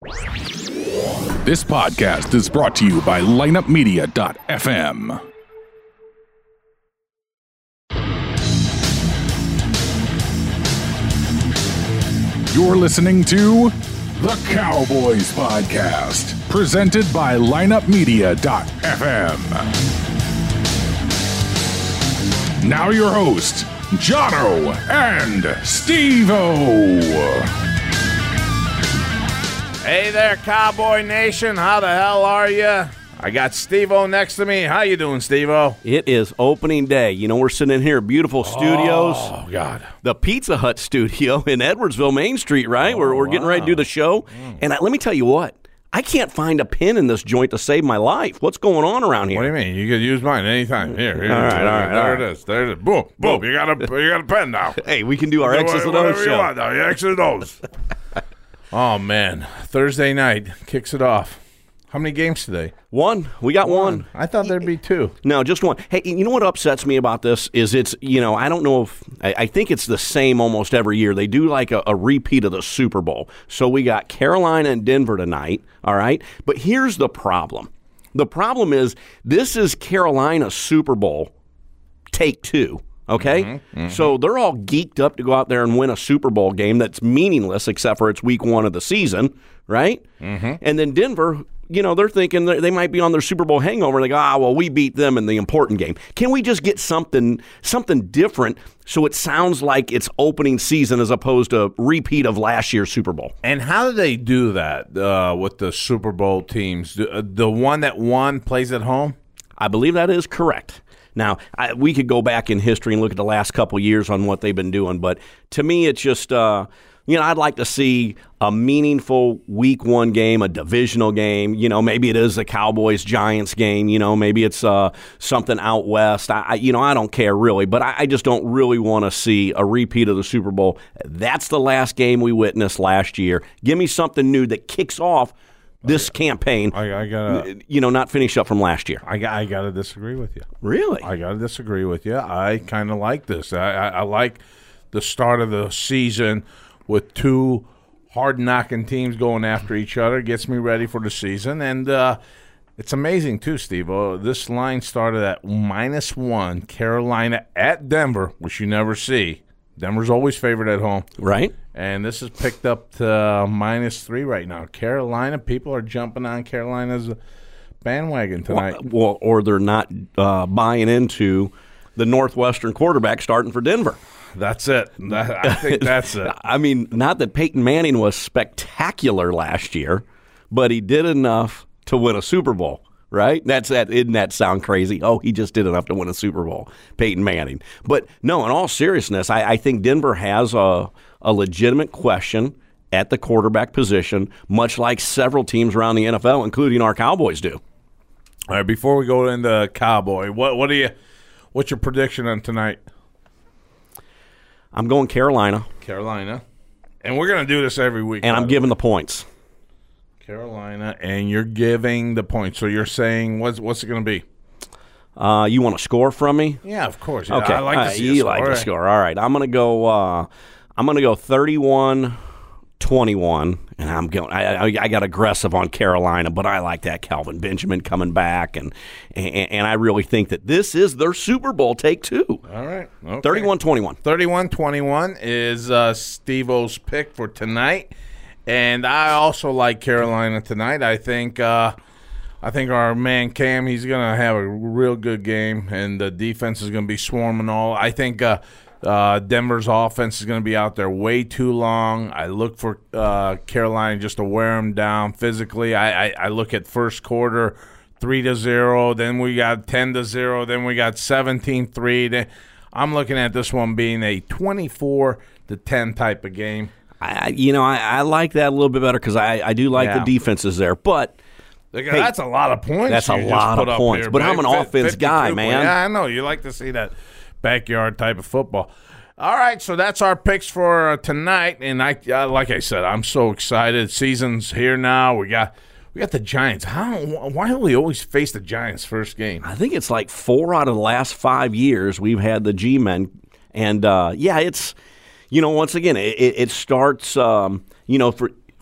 This podcast is brought to you by lineupmedia.fm. You're listening to The Cowboys Podcast, presented by lineupmedia.fm. Now your hosts, Jono and Steve-O. Hey there, Cowboy Nation. How the hell are you? I got Steve-O next to me. How you doing, Steve-O? It is opening day. You know, we're sitting in here, beautiful studios. Oh, God. The Pizza Hut studio in Edwardsville, Main Street, right? We're getting ready to do the show. And let me tell you what. I can't find a pin in this joint to save my life. What's going on around here? What do you mean? You could use mine anytime. Here. All right. There it is. There it is. Boom. You got a pen now. Hey, we can do our X's and O's show. show. You want now. Your X's and O's. Oh, man. Thursday night kicks it off. How many games today? One. We got one. I thought there'd be two. No, just one. Hey, you know what upsets me about this is it's, I don't know if, I think it's the same almost every year. They do like a repeat of the Super Bowl. So we got Carolina and Denver tonight, all right? But here's the problem. The problem is this is Carolina's Super Bowl take two. Okay? So they're all geeked up to go out there and win a Super Bowl game that's meaningless except for it's week one of the season, right? And then Denver, they're thinking they might be on their Super Bowl hangover. And they go, we beat them in the important game. Can we just get something different so it sounds like it's opening season as opposed to a repeat of last year's Super Bowl? And how do they do that with the Super Bowl teams? The one that won plays at home? I believe that is correct. Now, we could go back in history and look at the last couple of years on what they've been doing, but to me it's just, I'd like to see a meaningful week one game, a divisional game. Maybe it is a Cowboys-Giants game. Maybe it's something out west. I don't care really, but I just don't really want to see a repeat of the Super Bowl. That's the last game we witnessed last year. Give me something new that kicks off this campaign, I gotta, not finish up from last year. I gotta disagree with you. Really? I gotta disagree with you. I kind of like this. I like the start of the season with two hard-knocking teams going after each other. Gets me ready for the season, and it's amazing too, Steve. This line started at -1. Carolina at Denver, which you never see. Denver's always favored at home, right? And this is picked up to -3 right now. Carolina, people are jumping on Carolina's bandwagon tonight. Well, or they're not buying into the Northwestern quarterback starting for Denver. That's it. I think that's it. I mean, not that Peyton Manning was spectacular last year, but he did enough to win a Super Bowl. Right? Didn't that sound crazy? Oh, he just did enough to win a Super Bowl, Peyton Manning. But no, in all seriousness, I think Denver has a legitimate question at the quarterback position, much like several teams around the NFL, including our Cowboys do. All right, before we go into Cowboy, what's your prediction on tonight? I'm going Carolina. Carolina. And we're going to do this every week. And I'm giving the points. Carolina, and you're giving the points. So you're saying what's it going to be? You want to score from me? Yeah, of course. Yeah, okay, I like to see you like to score. All right, I'm going to go 31-21, and I'm going. I got aggressive on Carolina, but I like that Calvin Benjamin coming back, and I really think that this is their Super Bowl take two. All right, okay. 31-21. 31-21 is Steve-O's pick for tonight. And I also like Carolina tonight. I think our man Cam, he's going to have a real good game, and the defense is going to be swarming all. I think Denver's offense is going to be out there way too long. I look for Carolina just to wear them down physically. I look at first quarter 3-0, then we got 10-0, then we got 17-3. I'm looking at this one being a 24-10 type of game. I like that a little bit better because I do like the defenses there. But that's a lot of points. That's a lot of points. But I'm an offense guy, man. Yeah, I know. You like to see that backyard type of football. All right, so that's our picks for tonight. And like I said, I'm so excited. Season's here now. We got the Giants. Why do we always face the Giants first game? I think it's like 4 out of the last 5 years we've had the G-men. And, it's – once again, it starts,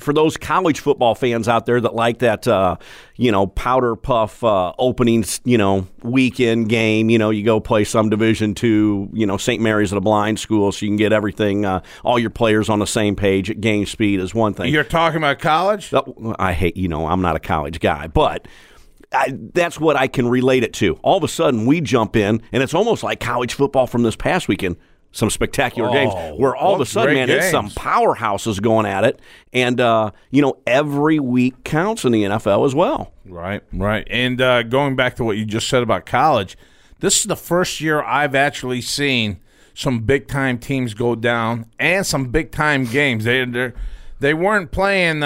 for those college football fans out there that like that, powder puff opening, weekend game, you go play some Division II, St. Mary's at a blind school so you can get everything, all your players on the same page at game speed is one thing. You're talking about college? I hate, I'm not a college guy, but that's what I can relate it to. All of a sudden, we jump in, and it's almost like college football from this past weekend. Some spectacular games where all of a sudden, man, it's some powerhouses going at it. And, every week counts in the NFL as well. Right. And going back to what you just said about college, this is the first year I've actually seen some big-time teams go down and some big-time games. They weren't playing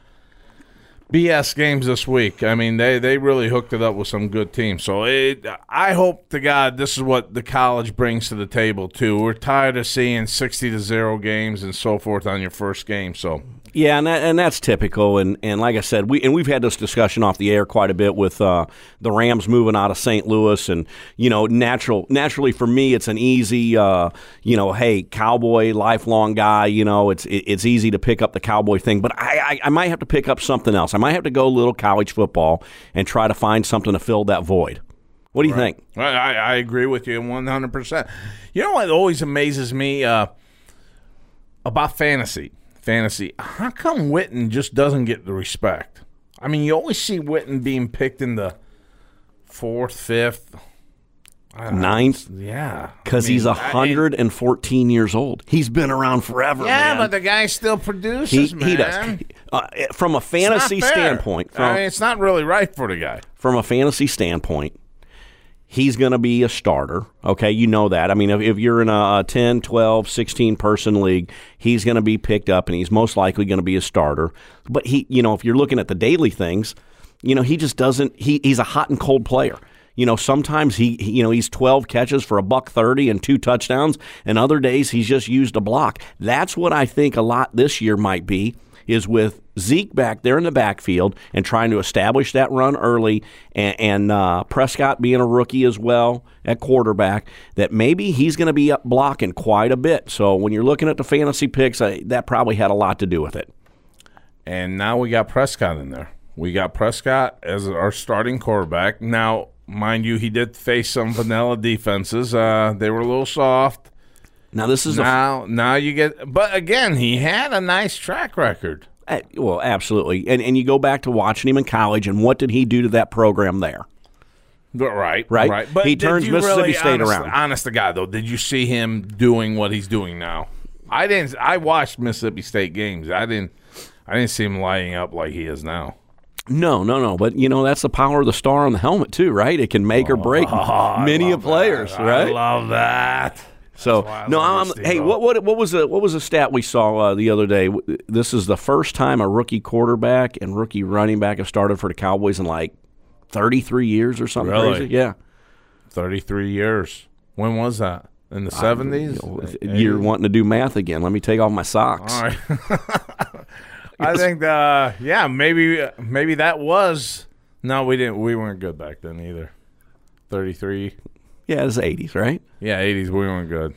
BS games this week. I mean, they really hooked it up with some good teams. So I hope to God this is what the college brings to the table too. We're tired of seeing 60-0 games and so forth on your first game. So yeah, and that's typical. And like I said, we've had this discussion off the air quite a bit with the Rams moving out of St. Louis, and naturally for me, it's an easy hey, Cowboy lifelong guy. It's easy to pick up the Cowboy thing, but I might have to pick up something else. I might have to go a little college football and try to find something to fill that void. What do you think? I agree with you 100%. You know what always amazes me about fantasy? How come Witten just doesn't get the respect? I mean, you always see Witten being picked in the 4th, 5th, 9th. Yeah. Because he's 114 years old. He's been around forever, man. But the guy still produces, man. He does. From a fantasy standpoint. It's not really right for the guy. From a fantasy standpoint, he's going to be a starter, okay? You know that. I mean, if you're in a 10, 12, 16-person league, he's going to be picked up, and he's most likely going to be a starter. But, if you're looking at the daily things, he just doesn't – he's a hot and cold player. Sometimes he's 12 catches for $130 and 2 touchdowns, and other days he's just used a block. That's what I think a lot this year might be, is with Zeke back there in the backfield and trying to establish that run early, and Prescott being a rookie as well at quarterback, that maybe he's going to be up blocking quite a bit. So when you're looking at the fantasy picks, that probably had a lot to do with it. And now we got Prescott in there. We got Prescott as our starting quarterback. Now, mind you, he did face some vanilla defenses. They were a little soft. Now this is now you get, but again, he had a nice track record. Well, absolutely, and you go back to watching him in college, and what did he do to that program there? Right. But he turns Mississippi State around. Honest to God, though, did you see him doing what he's doing now? I didn't. I watched Mississippi State games. I didn't see him lighting up like he is now. No. But, that's the power of the star on the helmet, too, right? It can make or break many players, right? I love that. So, hey, what was the stat we saw the other day? This is the first time a rookie quarterback and rookie running back have started for the Cowboys in like 33 years or something crazy. Yeah. 33 years. When was that? In the 70s? You're wanting to do math again. Let me take off my socks. All right. I think, maybe that was. No, we didn't. We weren't good back then either. 33. Yeah, it was the 80s, right? Yeah, 80s. We weren't good.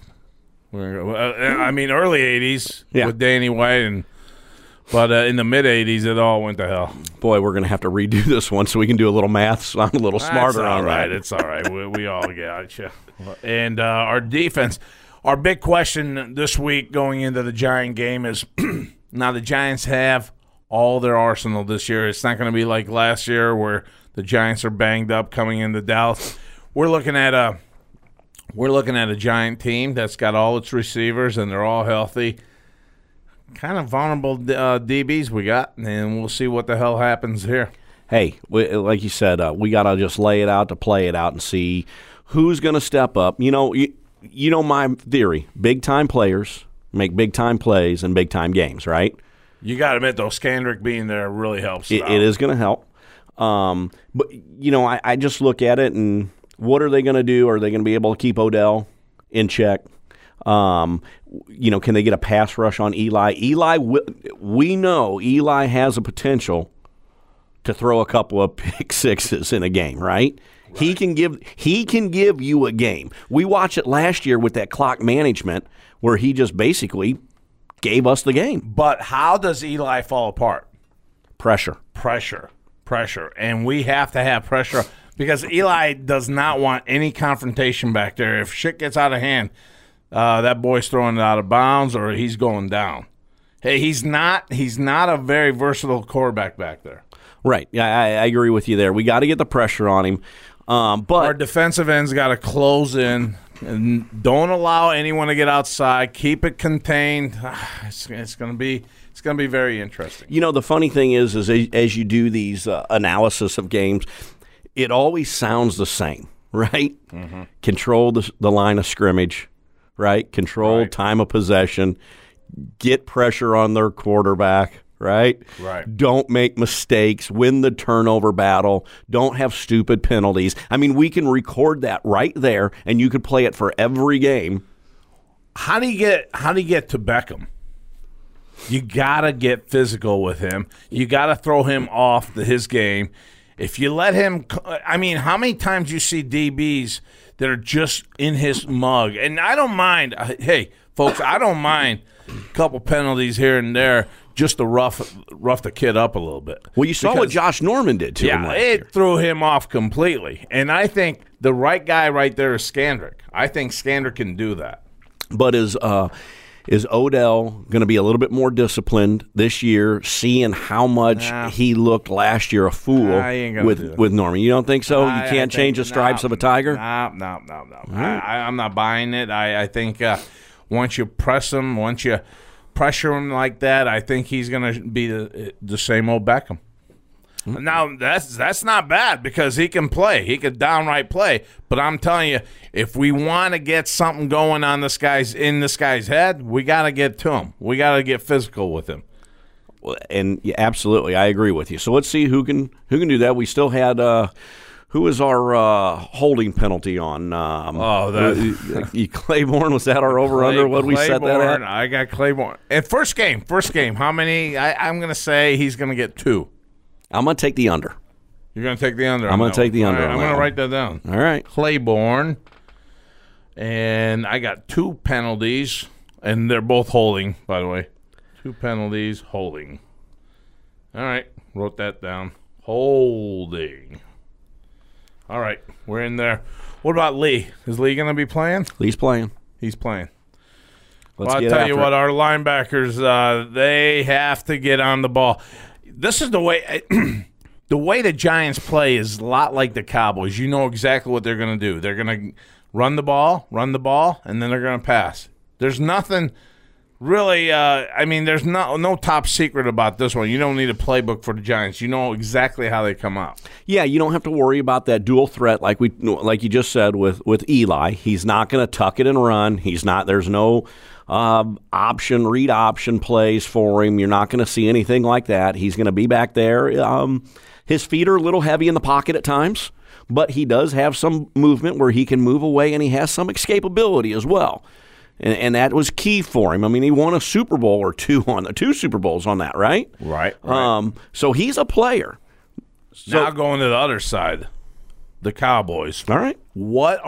I mean, early 80s with Danny White, but in the mid 80s, it all went to hell. Boy, we're going to have to redo this one so we can do a little math. So I'm a little smarter on that. It's all right. We all got you. And our defense. Our big question this week going into the Giant game is. Now, the Giants have all their arsenal this year. It's not going to be like last year where the Giants are banged up coming into Dallas. We're looking at a Giant team that's got all its receivers, and they're all healthy. Kind of vulnerable DBs we got, and we'll see what the hell happens here. Hey, like you said, we got to just lay it out to play it out and see who's going to step up. You know my theory. Big-time players make big-time plays in big-time games, right? You got to admit, though, Skandrick being there really helps. It is going to help. But, I just look at it, and what are they going to do? Are they going to be able to keep Odell in check? Can they get a pass rush on Eli? We know Eli has a potential to throw a couple of pick sixes in a game, right? He can give you a game. We watched it last year with that clock management where he just basically gave us the game. But how does Eli fall apart? Pressure. And we have to have pressure because Eli does not want any confrontation back there. If shit gets out of hand, that boy's throwing it out of bounds or he's going down. Hey, he's not a very versatile quarterback back there. Right. Yeah, I agree with you there. We got to get the pressure on him. But our defensive end's got to close in and don't allow anyone to get outside. Keep it contained. It's going to be very interesting. You know, the funny thing is as you do these analysis of games, it always sounds the same, right? Mm-hmm. Control the line of scrimmage, right? Control time of possession, get pressure on their quarterback. Right? Don't make mistakes. Win the turnover battle. Don't have stupid penalties. I mean, we can record that right there, and you could play it for every game. How do you get to Beckham? You gotta get physical with him. You gotta throw him off his game. If you let him, I mean, how many times you see DBs that are just in his mug? And I don't mind. Hey, folks, I don't mind a couple penalties here and there. Just to rough the kid up a little bit. Well, you saw what Josh Norman did to him last year. It threw him off completely. And I think the right guy right there is Skandrick. I think Skandrick can do that. But is Odell going to be a little bit more disciplined this year, seeing how much he looked last year a fool with Norman? You don't think so? You can't change the stripes of a tiger? No. I'm not buying it. I think once you press him, once you pressure him like that, I think he's going to be the same old Beckham. Mm-hmm. Now, that's not bad because he can play. He could downright play. But I'm telling you, if we want to get something going on this guy's head, we got to get to him. We got to get physical with him. And yeah, absolutely, I agree with you. So let's see who can do that. We still had who was our holding penalty on? Claiborne, was that our over-under? What we set that at? I got Claiborne. And first game, how many? I'm going to say he's going to get 2. I'm going to take the under. You're going to take the under? I'm going to take the under. Right, I'm going to write that down. All right. Claiborne. And I got 2 penalties, and they're both holding, by the way. 2 penalties, holding. All right, wrote that down. Holding. All right, we're in there. What about Lee? Is Lee going to be playing? Lee's playing. He's playing. I'll tell you what, our linebackers, they have to get on the ball. This is the way the way the Giants play is a lot like the Cowboys. You know exactly what they're going to do. They're going to run the ball, and then they're going to pass. There's nothing really, there's no top secret about this one. You don't need a playbook for the Giants. You know exactly how they come out. Yeah, you don't have to worry about that dual threat like you just said with Eli. He's not going to tuck it and run. There's no read option plays for him. You're not going to see anything like that. He's going to be back there. His feet are a little heavy in the pocket at times, but he does have some movement where he can move away, and he has some escapability as well. And that was key for him. I mean, he won a Super Bowl or 2 2 Super Bowls on that, right? Right. So he's a player. Now going to the other side, the Cowboys. All right. What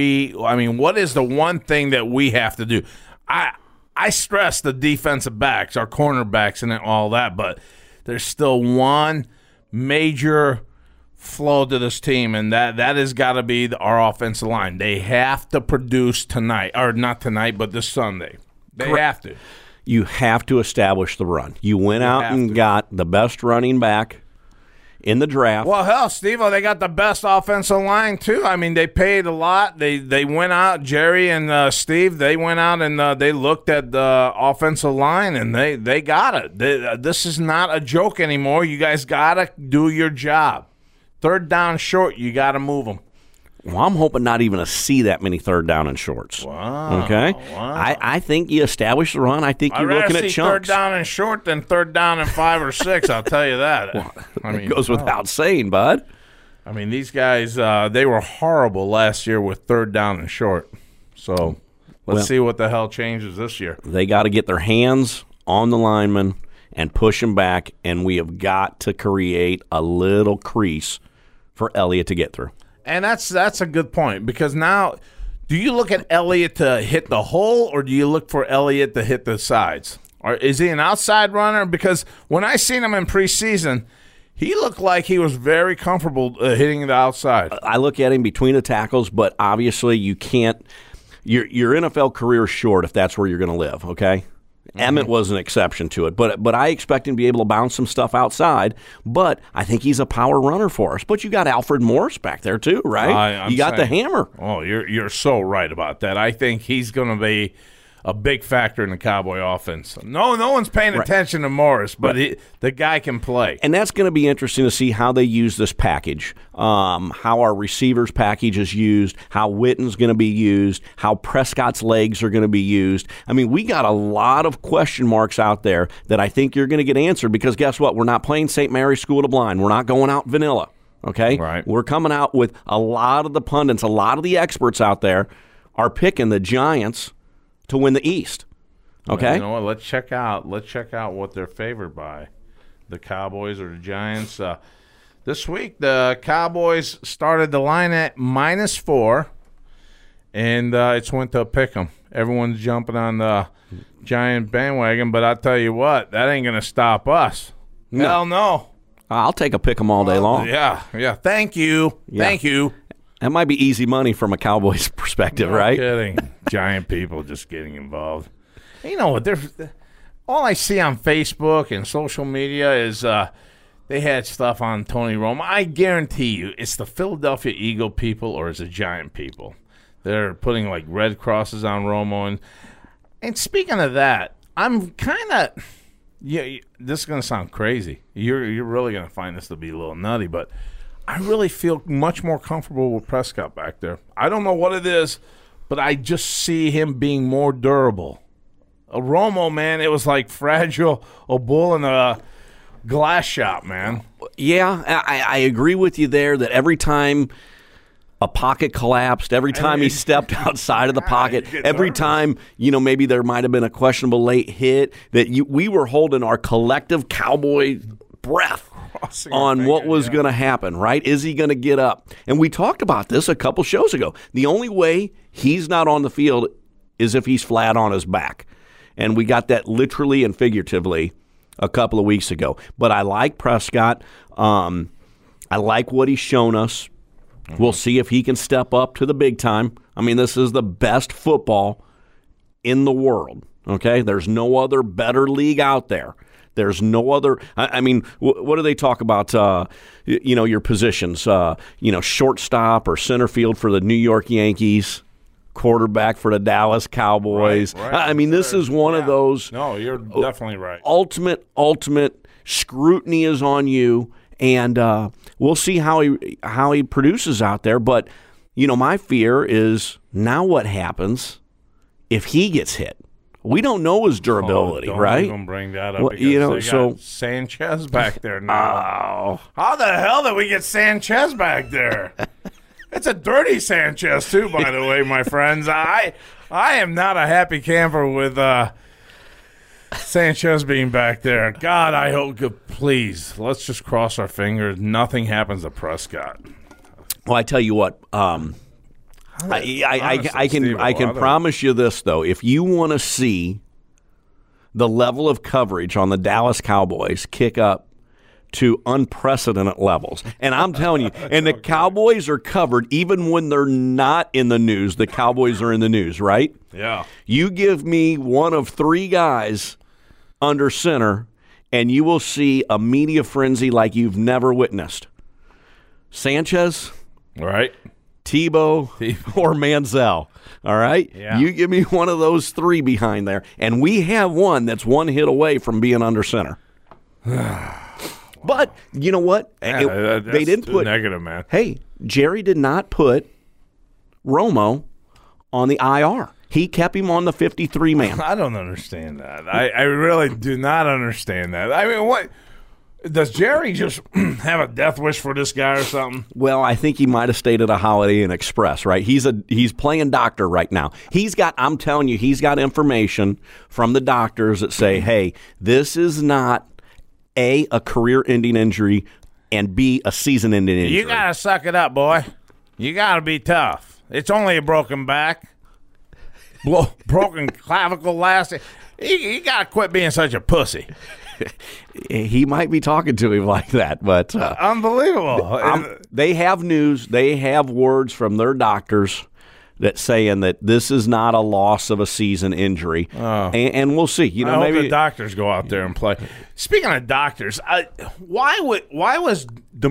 is the one thing that we have to do? I stress the defensive backs, our cornerbacks and all that, but there's still one major flow to this team, and that has got to be our offensive line. They have to produce tonight, or not tonight, but this Sunday. They have to. You have to establish the run. You went out and got the best running back in the draft. Well, hell, Steve-O, they got the best offensive line, too. I mean, they paid a lot. They went out, Jerry and Steve, they went out and they looked at the offensive line, and they got it. This is not a joke anymore. You guys got to do your job. 3rd down short, you got to move them. Well, I'm hoping not even to see that many 3rd down and shorts. Wow. Okay? Wow. I think you establish the run. I think you're looking at chunks. 3rd down and short than 3rd down and 5 or 6, I'll tell you that. Well, it goes without saying, bud. I mean, these guys, they were horrible last year with 3rd down and short. So let's see what the hell changes this year. They got to get their hands on the linemen and push them back, and we have got to create a little crease for Elliott to get through. And that's a good point, because now, do you look at Elliott to hit the hole, or do you look for Elliott to hit the sides? Or is he an outside runner? Because when I seen him in preseason, he looked like he was very comfortable hitting the outside. I look at him between the tackles, but obviously you can't. Your NFL career is short if that's where you're going to live, okay? Emmett was an exception to it, but I expect him to be able to bounce some stuff outside. But I think he's a power runner for us. But you got Alfred Morris back there too, right? You got the hammer. Oh, you're so right about that. I think he's going to be a big factor in the Cowboy offense. No one's paying attention to Morris, but the guy can play. And that's going to be interesting to see how they use this package, how our receivers package is used, how Witten's going to be used, how Prescott's legs are going to be used. I mean, we got a lot of question marks out there that I think you're going to get answered because guess what? We're not playing St. Mary's School of the Blind. We're not going out vanilla, okay? Right. We're coming out with a lot of the pundits, a lot of the experts out there are picking the Giants to win the East. Okay? Well, you know what? Let's check out what they're favored by. The Cowboys or the Giants. This week, the Cowboys started the line at -4, and it's went to pick 'em. Everyone's jumping on the Giant bandwagon, but I'll tell you what, that ain't going to stop us. No. Hell no. I'll take a pick 'em all day long. Yeah. Thank you. Yeah. Thank you. That might be easy money from a Cowboys perspective, No right? kidding. Giant people just getting involved. You know what? All I see on Facebook and social media is they had stuff on Tony Romo. I guarantee you it's the Philadelphia Eagle people or it's the Giant people. They're putting like red crosses on Romo. And speaking of that, I'm kind of this is going to sound crazy. You're really going to find this to be a little nutty, but I really feel much more comfortable with Prescott back there. I don't know what it is, but I just see him being more durable. A Romo, man, it was like fragile, a bull in a glass shop, man. Yeah, I agree with you there that every time a pocket collapsed, every time he stepped outside of the pocket, every time, maybe there might have been a questionable late hit, that we were holding our collective Cowboy breath on what was going to happen, right? Is he going to get up? And we talked about this a couple shows ago. The only way he's not on the field is if he's flat on his back. And we got that literally and figuratively a couple of weeks ago. But I like Prescott. I like what he's shown us. We'll see if he can step up to the big time. I mean, this is the best football in the world, okay? There's no other better league out there. There's no other. I mean, what do they talk about? Your positions. Shortstop or center field for the New York Yankees, quarterback for the Dallas Cowboys. Right. I mean, this is one of those. No, you're definitely right. Ultimate scrutiny is on you, and we'll see how he produces out there. But my fear is now what happens if he gets hit. We don't know his durability, don't right? Don't even bring that up. Well, They got Sanchez back there now. How the hell did we get Sanchez back there? It's a dirty Sanchez too, by the way, my friends. I am not a happy camper with Sanchez being back there. God, I hope. Please, let's just cross our fingers. Nothing happens to Prescott. Well, I tell you what. I can promise you this, though. If you want to see the level of coverage on the Dallas Cowboys kick up to unprecedented levels, and I'm telling you, and the Cowboys are covered even when they're not in the news, the Cowboys are in the news, right? Yeah. You give me one of three guys under center, and you will see a media frenzy like you've never witnessed. Sanchez. Right. Tebow or Manziel, all right? Yeah. You give me one of those three behind there, and we have one that's one hit away from being under center. But you know what? Yeah, they didn't put negative, man. Hey, Jerry did not put Romo on the IR. He kept him on the 53-man. I don't understand that. I really do not understand that. I mean, what? Does Jerry just have a death wish for this guy or something? Well, I think he might have stayed at a Holiday Inn Express, right? He's playing doctor right now. I'm telling you, he's got information from the doctors that say, hey, this is not A, a career-ending injury, and B, a season-ending injury. You got to suck it up, boy. You got to be tough. It's only a broken back. broken clavicle last. You got to quit being such a pussy. He might be talking to him like that, but unbelievable. They have news. They have words from their doctors that saying that this is not a loss of a season injury, and we'll see. You know, I maybe hope the doctors go out there and play. Speaking of doctors, why was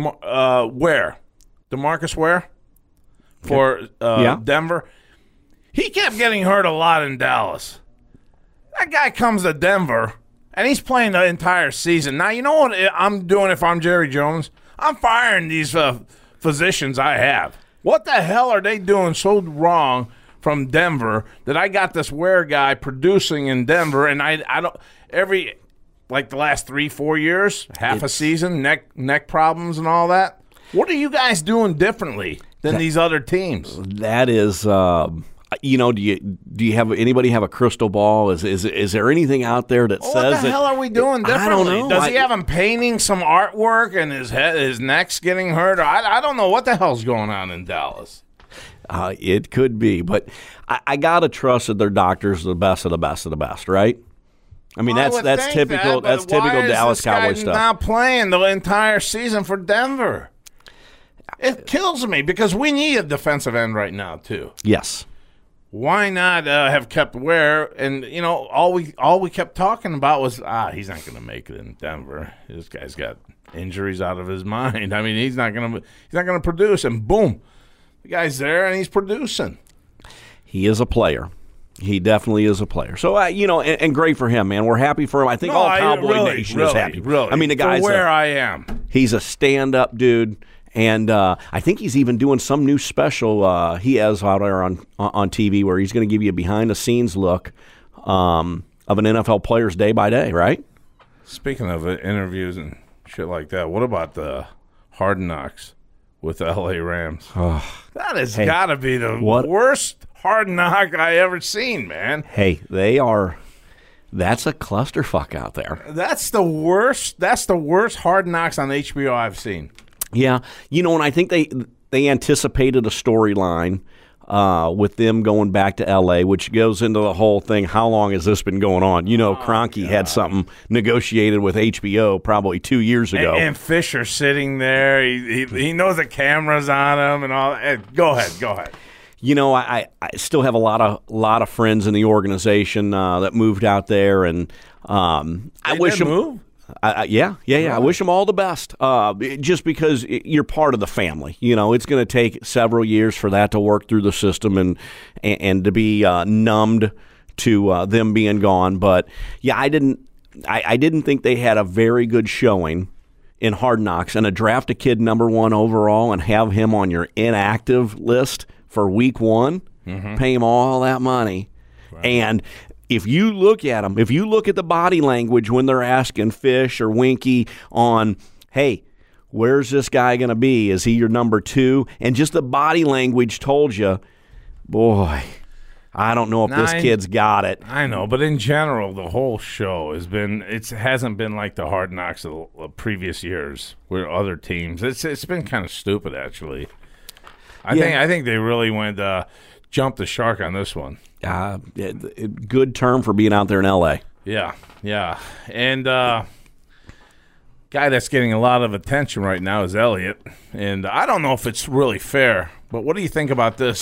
DeMarcus Ware for Denver? He kept getting hurt a lot in Dallas. That guy comes to Denver, and he's playing the entire season. Now, you know what I'm doing if I'm Jerry Jones? I'm firing these physicians I have. What the hell are they doing so wrong from Denver that I got this Ware guy producing in Denver, and I don't the last 3-4 years, half a season, neck problems and all that? What are you guys doing differently than these other teams? That is, do you have anybody have a crystal ball? Is there anything out there that says what the hell are we doing differently? I don't know. Does he have him painting some artwork and his neck's getting hurt? I don't know what the hell's going on in Dallas. It could be, but I gotta trust that their doctors are the best of the best of the best, right? I mean, that's typical. That's typical Dallas Cowboys stuff. Not playing the entire season for Denver. It kills me because we need a defensive end right now too. Yes. Why not have kept Ware? And all we kept talking about was he's not going to make it in Denver. This guy's got injuries out of his mind. I mean, he's not going to produce. And boom, the guy's there and he's producing. He is a player. He definitely is a player. So and great for him, man. We're happy for him. I think all Cowboy Nation is happy. Really, I mean, the guy's where I am. He's a stand-up dude. And I think he's even doing some new special he has out there on TV where he's going to give you a behind-the-scenes look of an NFL player's day by day, right? Speaking of interviews and shit like that, what about the Hard Knocks with the L.A. Rams? Oh, that has got to be the worst Hard Knock I ever seen, man. Hey, that's a clusterfuck out there. That's the worst Hard Knocks on HBO I've seen. Yeah, and I think they anticipated a storyline with them going back to L.A., which goes into the whole thing, how long has this been going on? Kroenke had something negotiated with HBO probably 2 years ago. And Fisher sitting there, he knows the camera's on him and all that. Go ahead. I still have a lot of friends in the organization that moved out there, and I wish them move. Yeah. I wish them all the best. Just because you're part of the family, it's going to take several years for that to work through the system and to be numbed to them being gone. But yeah, I didn't think they had a very good showing in Hard Knocks, and to draft a kid number 1 overall and have him on your inactive list for week 1, pay him all that money, right. And if you look at them, if you look at the body language when they're asking Fish or Winky on, hey, where's this guy going to be? Is he your number 2? And just the body language told you, boy, I don't know if this kid's got it. I know, but in general, the whole show hasn't been like the Hard Knocks of the previous years where other teams. It's been kind of stupid, actually. I think they really went jump the shark on this one. Good term for being out there in L.A. Yeah. And guy that's getting a lot of attention right now is Elliott. And I don't know if it's really fair, but what do you think about this?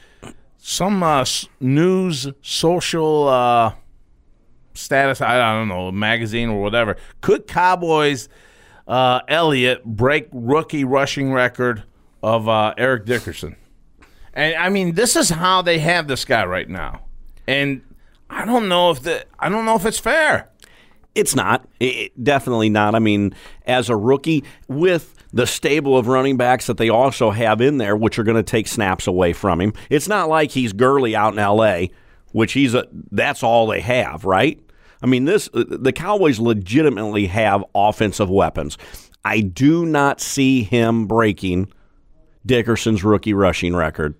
Some news, social status, I don't know, magazine or whatever. Could Cowboys Elliott break rookie rushing record of Eric Dickerson? And I mean, this is how they have this guy right now, and I don't know if it's fair. It's not. Definitely not. I mean, as a rookie with the stable of running backs that they also have in there, which are going to take snaps away from him, it's not like he's Gurley out in L.A., which that's all they have, right? I mean, the Cowboys legitimately have offensive weapons. I do not see him breaking Dickerson's rookie rushing record.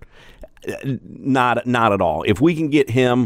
Not at all. If we can get him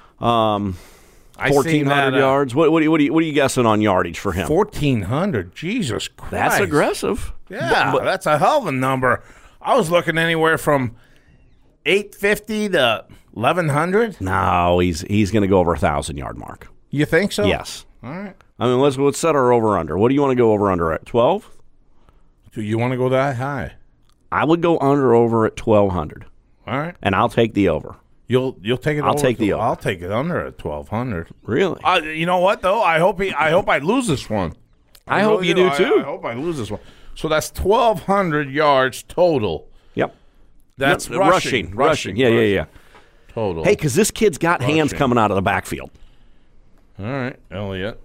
1,400 yards, what are you guessing on yardage for him? 1,400. Jesus Christ. That's aggressive. Yeah, that's a hell of a number. I was looking anywhere from 850 to 1,100? No, he's going to go over 1,000-yard mark. You think so? Yes. All right. I mean, let's set our over-under. What do you want to go over-under at, 12? Do you want to go that high? I would go under-over at 1,200. All right. And I'll take the over. You'll take it. I'll take the over. I'll take it under at 1,200. Really? You know what though? I hope I lose this one. I hope you do too. I hope I lose this one. So that's 1,200 yards total. Yep. That's rushing. Yeah. Total. Hey, because this kid's got hands coming out of the backfield. All right, Elliot.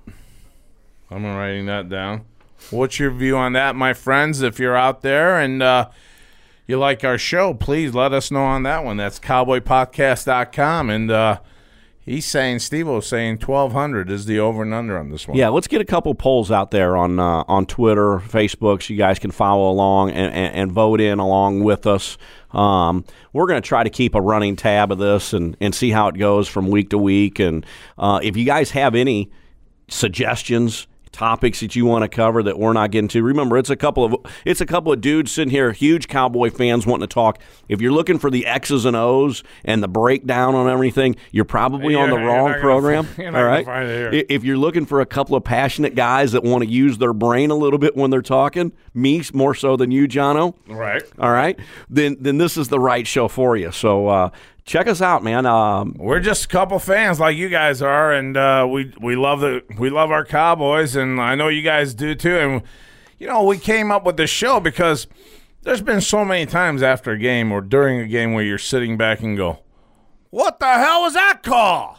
I'm writing that down. What's your view on that, my friends? If you're out there and you like our show, please let us know on that one. That's cowboypodcast.com. And he's saying, Steve-O's saying 1,200 is the over and under on this one. Yeah, let's get a couple polls out there on Twitter, Facebook, so you guys can follow along and vote in along with us. We're going to try to keep a running tab of this and see how it goes from week to week. And if you guys have any suggestions, topics that you want to cover that we're not getting to, remember it's a couple of dudes sitting here, huge Cowboy fans wanting to talk. If you're looking for the X's and O's and the breakdown on everything, you're probably on the wrong program. All right. If you're looking for a couple of passionate guys that want to use their brain a little bit when they're talking, me more so than you, Jono. Right. All right. Then this is the right show for you. So check us out, man. We're just a couple fans like you guys are, and we love our Cowboys, and I know you guys do too. And we came up with this show because there's been so many times after a game or during a game where you're sitting back and go, "What the hell was that call?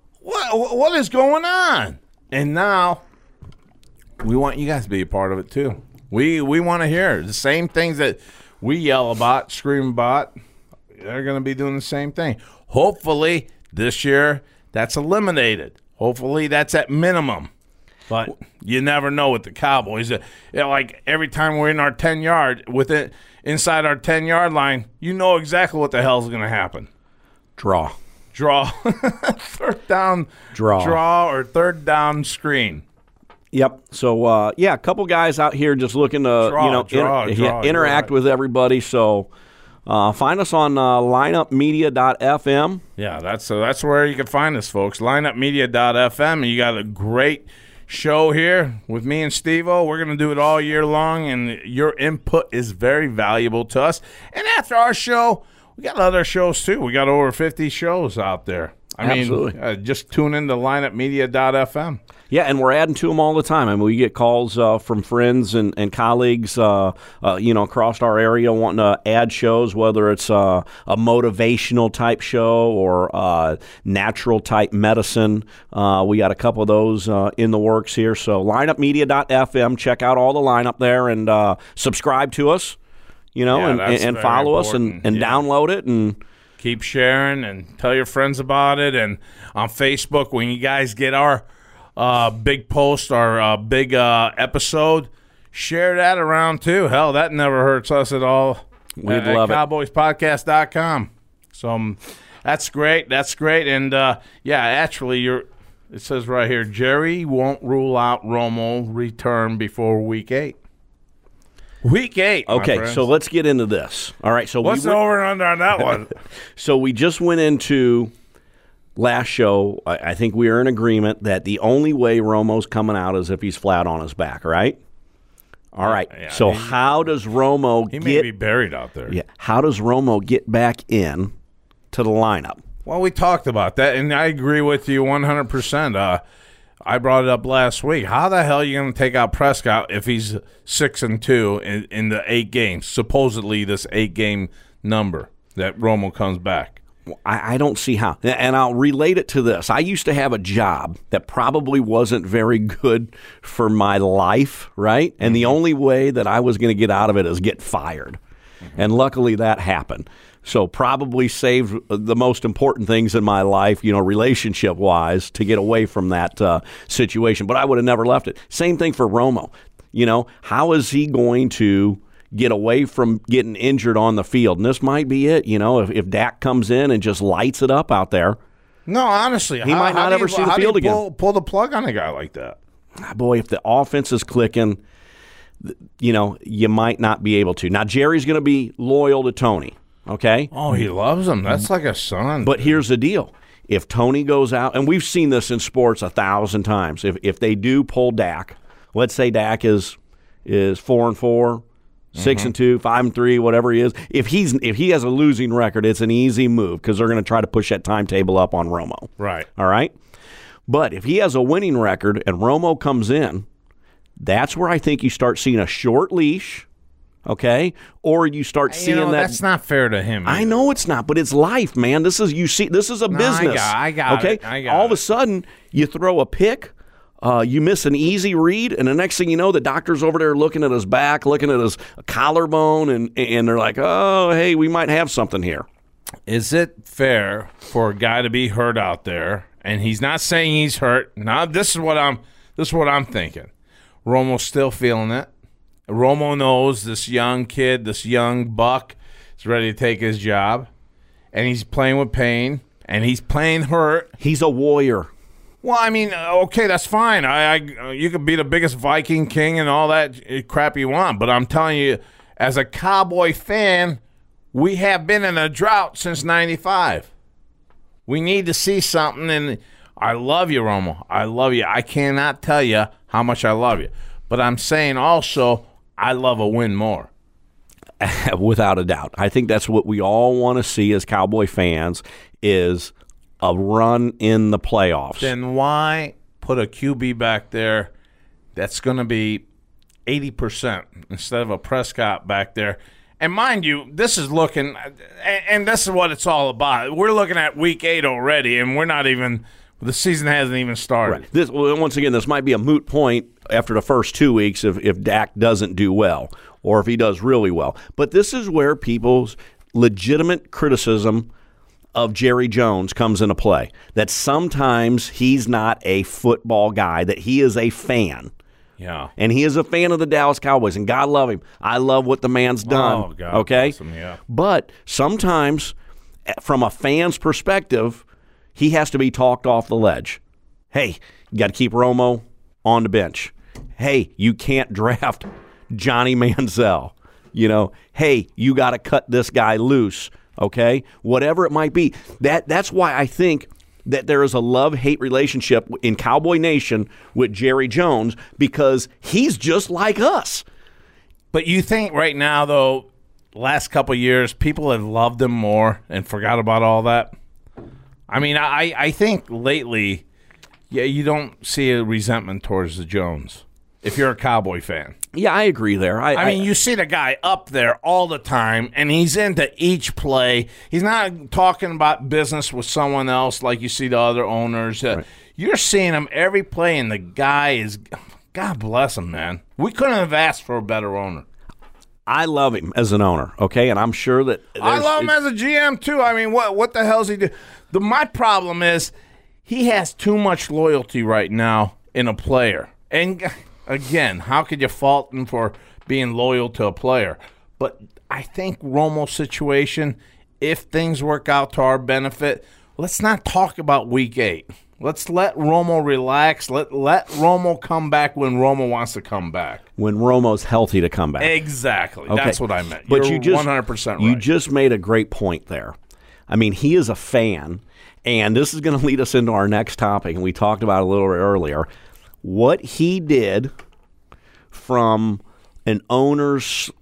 What is going on?" And now we want you guys to be a part of it too. We want to hear the same things that we yell about, scream about. They're going to be doing the same thing. Hopefully, this year, that's eliminated. Hopefully, that's at minimum. But you never know with the Cowboys. Like every time we're in our 10-yard, inside our 10-yard line, you know exactly what the hell's going to happen. Draw. Third down. Draw or third down screen. Yep. So, a couple guys out here just looking to interact with everybody. So, find us on lineupmedia.fm. Yeah, that's where you can find us, folks. Lineupmedia.fm. And you got a great show here with me and Steve-O. We're going to do it all year long, and your input is very valuable to us. And after our show, we got other shows too. We got over 50 shows out there. Absolutely. Just tune in to lineupmedia.fm. Yeah, and we're adding to them all the time. I mean, we get calls from friends and colleagues, across our area wanting to add shows, whether it's a motivational type show or natural type medicine. We got a couple of those in the works here. So lineupmedia.fm, check out all the lineup there and subscribe to us, and follow us and download it and keep sharing and tell your friends about it. And on Facebook, when you guys get our big post, our big episode, share that around too. Hell, that never hurts us at all. We'd love it. CowboysPodcast.com. So that's great. And actually, it says right here, Jerry won't rule out Romo return before Week 8. Week 8. Okay, so let's get into this. All right, so what's the over and under on that one? So we just went into last show. I think we are in agreement that the only way Romo's coming out is if he's flat on his back, right? All right. Yeah, so how does Romo He may be buried out there. Yeah. How does Romo get back in to the lineup? Well, we talked about that, and I agree with you 100%. I brought it up last week. How the hell are you going to take out Prescott if he's 6-2 in the 8 games? Supposedly this 8-game number that Romo comes back. I don't see how. And I'll relate it to this. I used to have a job that probably wasn't very good for my life, right? And the only way that I was going to get out of it is get fired. And luckily that happened. So probably saved the most important things in my life, relationship-wise, to get away from that situation. But I would have never left it. Same thing for Romo. How is he going to get away from getting injured on the field? And this might be it. If Dak comes in and just lights it up out there. No, honestly. He might not ever see the field again. Pull the plug on a guy like that? Boy, if the offense is clicking, you might not be able to. Now, Jerry's going to be loyal to Tony. okay? Oh, he loves him. That's like a son. But here's the deal. If Tony goes out, and we've seen this in sports 1,000 times, if they do pull Dak, let's say Dak is 4-4, 6-2, 5-3, whatever he is. If he has a losing record, it's an easy move because they're going to try to push that timetable up on Romo. Right. All right? But if he has a winning record and Romo comes in, that's where I think you start seeing a short leash, okay? Or you start seeing that. That's not fair to him. I know it's not, but it's life, man. This is a business. I got okay? it. I got All of a sudden, you throw a pick, you miss an easy read, and the next thing you know, the doctor's over there looking at his back, looking at his collarbone, and they're like, oh, hey, we might have something here. Is it fair for a guy to be hurt out there, and he's not saying he's hurt? Now, this is what I'm thinking. Romo's still feeling it. Romo knows this young kid, this young buck is ready to take his job, and he's playing with pain, and he's playing hurt. He's a warrior. Well, I mean, okay, that's fine. You could be the biggest Viking king and all that crap you want, but I'm telling you, as a Cowboy fan, we have been in a drought since '95. We need to see something, and I love you, Romo. I love you. I cannot tell you how much I love you. But I'm saying also, I love a win more. Without a doubt. I think that's what we all want to see as Cowboy fans is a run in the playoffs. Then why put a QB back there that's going to be 80% instead of a Prescott back there? And mind you, this is looking, and this is what it's all about. We're looking at Week 8 already, and we're not even, the season hasn't even started. Right. Once again, this might be a moot point after the first 2 weeks if Dak doesn't do well or if he does really well. But this is where people's legitimate criticism of Jerry Jones comes into play, that sometimes he's not a football guy, that he is a fan. Yeah. And he is a fan of the Dallas Cowboys, and God love him. I love what the man's done. Oh, God okay? bless him, yeah. But sometimes, from a fan's perspective, he has to be talked off the ledge. Hey, you got to keep Romo on the bench. Hey, you can't draft Johnny Manziel. Hey, you got to cut this guy loose. Okay, whatever it might be. That's why I think that there is a love-hate relationship in Cowboy Nation with Jerry Jones, because he's just like us. But you think right now, though, last couple of years, people have loved him more and forgot about all that? I mean, I think lately, you don't see a resentment towards the Jones if you're a Cowboy fan. Yeah, I agree there. I mean, you see the guy up there all the time, and he's into each play. He's not talking about business with someone else like you see the other owners. Right. You're seeing him every play, and the guy is, God bless him, man. We couldn't have asked for a better owner. I love him as an owner, okay? And I'm sure that I love him as a GM, too. I mean, what the hell's he do? My problem is he has too much loyalty right now in a player. And again, how could you fault him for being loyal to a player? But I think Romo's situation, if things work out to our benefit, let's not talk about Week 8. Let's let Romo relax. Let Romo come back when Romo wants to come back. When Romo's healthy to come back. Exactly. Okay. That's what I meant. But You're you just 100% right. You just made a great point there. I mean, he is a fan, and this is going to lead us into our next topic, and we talked about it a little earlier. What he did from an owner's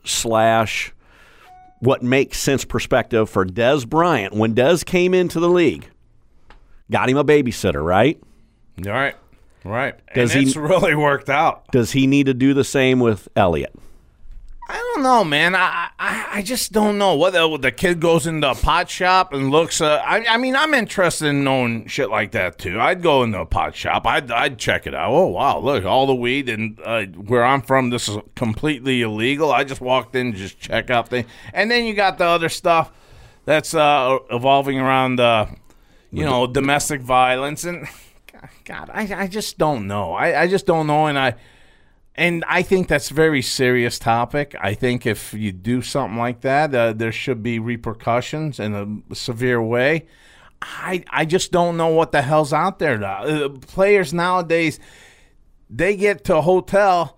/ what makes sense perspective for Dez Bryant, when Dez came into the league, got him a babysitter, right? Right. And it's really worked out. Does he need to do the same with Elliott? I don't know, man. I just don't know. Whether the kid goes into a pot shop and looks. I mean, I'm interested in knowing shit like that too. I'd go into a pot shop. I'd check it out. Oh wow, look, all the weed, and where I'm from, this is completely illegal. I just walked in, just check out things, and then you got the other stuff that's evolving around, domestic violence, and God, I just don't know. I just don't know, And I think that's a very serious topic. I think if you do something like that, there should be repercussions in a severe way. I just don't know what the hell's out there now. Players nowadays, they get to a hotel,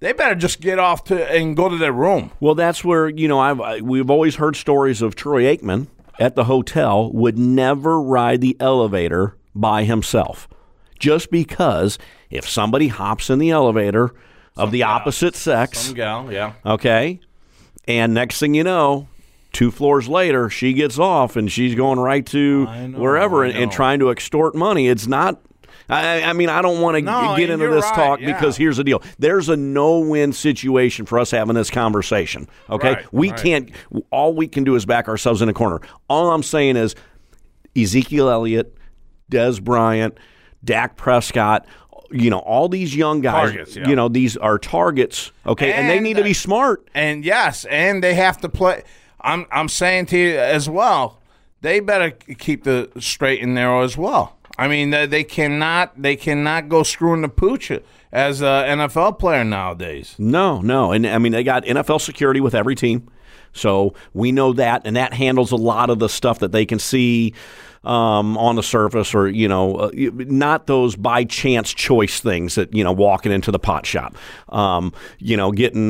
they better just get off and go to their room. Well, that's where, we've always heard stories of Troy Aikman at the hotel would never ride the elevator by himself. Just because if somebody hops in the elevator of the opposite sex. Some gal, yeah. Okay. And next thing you know, 2 floors later, she gets off and she's going right to wherever and trying to extort money. It's not. I mean, I don't want to get into this talk because here's the deal. There's a no-win situation for us having this conversation, okay? We can't – all we can do is back ourselves in a corner. All I'm saying is Ezekiel Elliott, Des Bryant, Dak Prescott, all these young guys, targets, these are targets, okay? And they need to be smart. And, yes, and they have to play – I'm saying to you as well, they better keep the straight and narrow as well. I mean, they cannot go screwing the pooch as an NFL player nowadays. No, and I mean they got NFL security with every team, so we know that, and that handles a lot of the stuff that they can see on the surface, or not those by chance choice things that walking into the pot shop, getting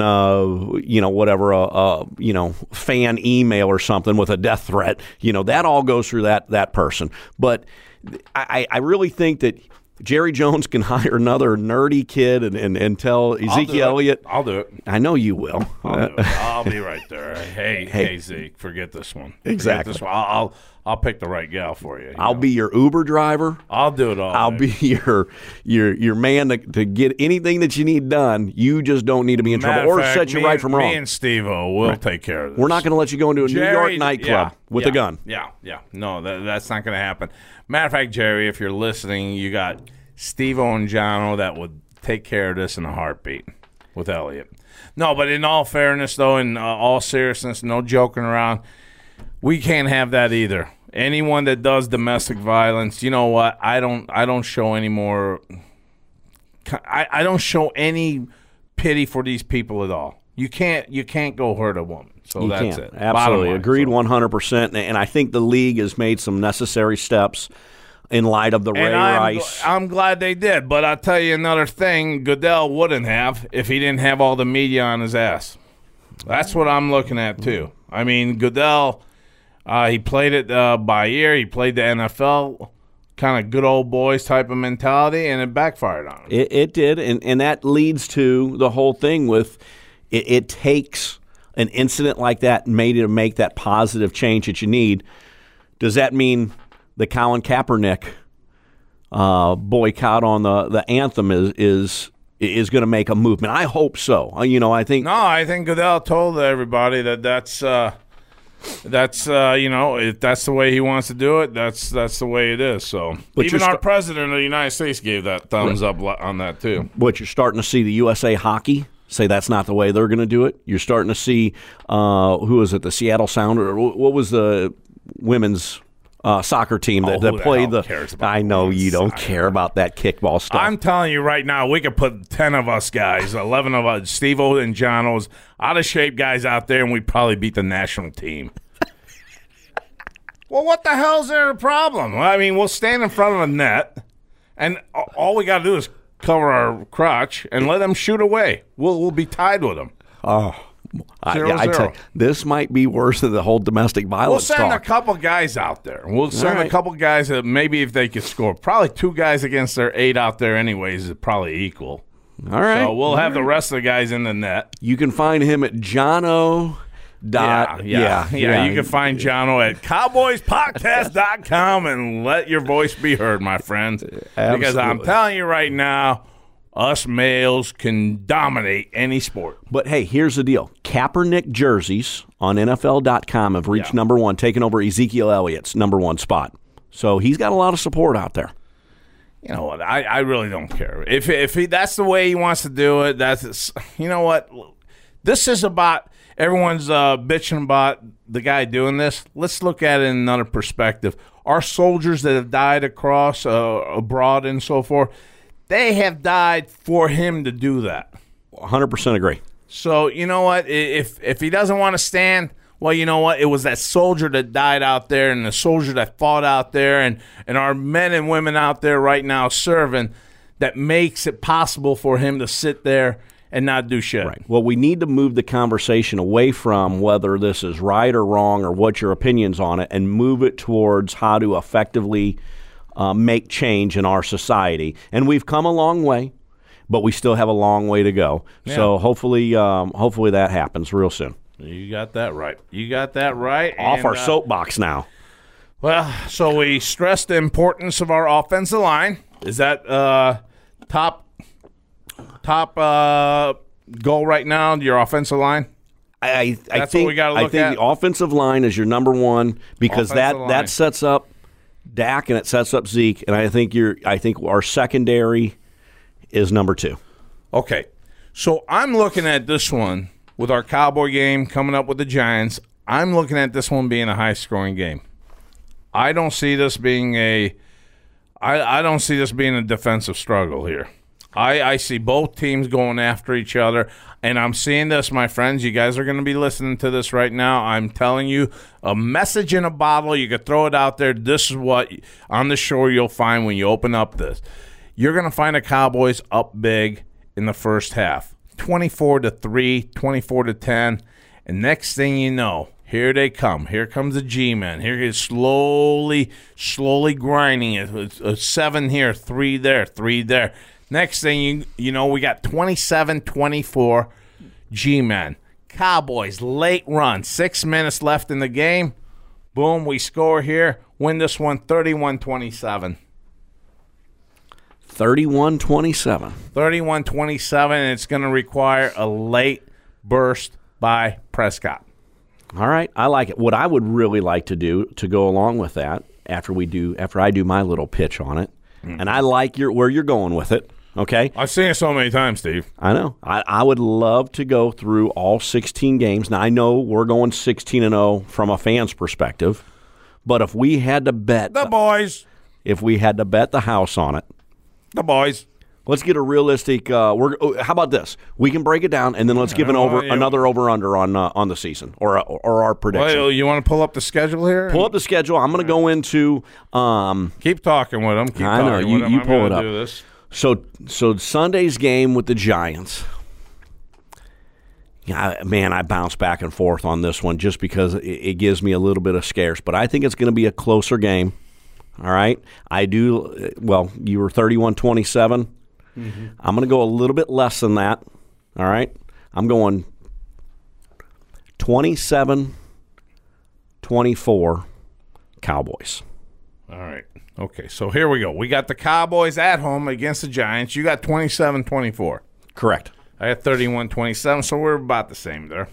whatever fan email or something with a death threat. That all goes through that person, but. I really think that Jerry Jones can hire another nerdy kid and tell Ezekiel Elliott. I'll do it. I know you will. I'll be right there. Hey, Zeke, forget this one. Exactly. Forget this one. I'll pick the right gal for you. I'll be your Uber driver. I'll do it all. I'll be your man to get anything that you need done. You just don't need to be in trouble or set you right from wrong. Me and Steve-O will take care of this. We're not going to let you go into a New York nightclub with a gun. Yeah. No, that's not going to happen. Matter of fact, Jerry, if you're listening, you got Steve-O and Jono that would take care of this in a heartbeat with Elliott. No, but in all fairness, though, in all seriousness, no joking around, we can't have that either. Anyone that does domestic violence, you know what? I don't show any more. I don't show any pity for these people at all. You can't go hurt a woman. So that's it. Absolutely. Agreed 100%. And I think the league has made some necessary steps in light of the Ray Rice. I'm glad they did. But I'll tell you another thing Goodell wouldn't have if he didn't have all the media on his ass. That's what I'm looking at, too. I mean, Goodell, he played it by ear. He played the NFL kind of good old boys type of mentality, and it backfired on him. It did, and that leads to the whole thing with it takes an incident like that made to make that positive change that you need. Does that mean the Colin Kaepernick boycott on the anthem is going to make a movement? I hope so. I think. No, I think Goodell told everybody that's if that's the way he wants to do it, that's the way it is. So but even our president of the United States gave that thumbs up on that too. But you're starting to see the USA Hockey say that's not the way they're going to do it. You're starting to see who is it? The Seattle Sounders, or what was the women's soccer team that played the? I know you don't care about that kickball stuff. I'm telling you right now, we could put 10 of us guys, 11 of us, Steve-O and Jono's out of shape guys out there, and we'd probably beat the national team. Well, what the hell's their problem? I mean, we'll stand in front of a net, and all we got to do is cover our crotch and let them shoot away. We'll be tied with them. Oh. I tell you, this might be worse than the whole domestic violence talk. We'll send a couple guys out there. We'll send a couple guys that maybe if they could score. Probably 2 guys against their 8 out there anyways is probably equal. All right. So we'll have the rest of the guys in the net. You can find him at Jono. You can find Jono at cowboyspodcast.com and let your voice be heard, my friends. Absolutely. Because I'm telling you right now, us males can dominate any sport. But, hey, here's the deal. Kaepernick jerseys on NFL.com have reached number 1, taking over Ezekiel Elliott's number 1 spot. So he's got a lot of support out there. You know what? I really don't care. If that's the way he wants to do it, you know what? This is about everyone's bitching about the guy doing this. Let's look at it in another perspective. Our soldiers that have died across abroad and so forth, they have died for him to do that. 100% agree. So, you know what? If he doesn't want to stand, well, you know what? It was that soldier that died out there and the soldier that fought out there and our men and women out there right now serving that makes it possible for him to sit there and not do shit. Right. Well, we need to move the conversation away from whether this is right or wrong or what your opinions on it, and move it towards how to effectively make change in our society. And we've come a long way, but we still have a long way to go. Yeah. So hopefully that happens real soon. You got that right. You got that right. Off And, our soapbox now. Well, so we stressed the importance of our offensive line. Is that top goal right now, your offensive line? I That's think what we gotta look I think at. the offensive line is your number one, because Offensive line. that sets up Dak and it sets up Zeke, and I think our secondary is number two. Okay. So I'm looking at this one with our Cowboy game coming up with the Giants. I'm looking at this one being a high-scoring game. I don't see this being a defensive struggle here. I see both teams going after each other, and I'm seeing this, my friends. You guys are going to be listening to this right now. I'm telling you, a message in a bottle. You could throw it out there. This is what on the show you'll find when you open up this. You're going to find the Cowboys up big in the first half, 24-3, 24-10, and next thing you know, here they come. Here comes the G-men. Here is slowly grinding it. It's a 7 here, 3 there, 3 there. Next thing you know, we got 27-24 G-men. Cowboys, late run, 6 minutes left in the game. Boom, we score here. Win this one 31-27. 31-27. 31-27, and it's going to require a late burst by Prescott. All right, I like it. What I would really like to do to go along with that after I do my little pitch on it, and I like where you're going with it. Okay, I've seen it so many times, Steve. I know. I would love to go through all 16 games. Now I know we're going 16-0 from a fan's perspective, but if we had to bet The boys. if we had to bet the house on it, The boys. let's get a realistic. How about this? We can break it down, and then let's give another over/under on the season or our prediction. Well, you want to pull up the schedule here? Pull up the schedule. I'm going to go into. Keep talking with them. I know you pull it up. Do this. So Sunday's game with the Giants. Yeah, man, I bounce back and forth on this one just because it gives me a little bit of scares, but I think it's going to be a closer game. All right, I do. Well, you were 31-27. Mm-hmm. I'm going to go a little bit less than that. All right, I'm going 27-24 Cowboys. All right. Okay, so here we go. We got the Cowboys at home against the Giants. You got 27-24. Correct. I had 31-27, so we're about the same there.